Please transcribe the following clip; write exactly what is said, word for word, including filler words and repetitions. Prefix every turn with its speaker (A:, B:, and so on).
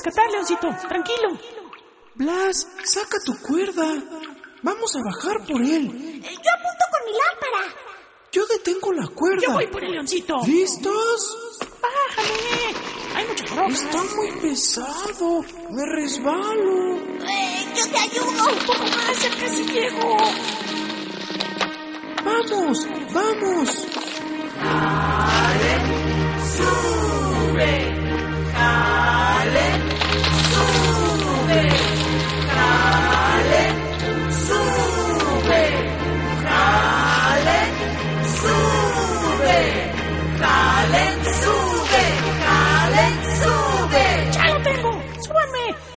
A: rescatar, Leoncito. Tranquilo.
B: Blas, saca tu cuerda. Vamos a bajar por él.
C: Eh, yo apunto con mi lámpara.
B: Yo detengo la cuerda.
A: Yo voy por el Leoncito.
B: ¿Listos?
A: Bájame. Hay muchas rocas.
B: Está muy pesado. Me resbalo.
C: Eh, yo te ayudo.
A: Un poco más, ya casi llego.
B: ¡Vamos! ¡Vamos!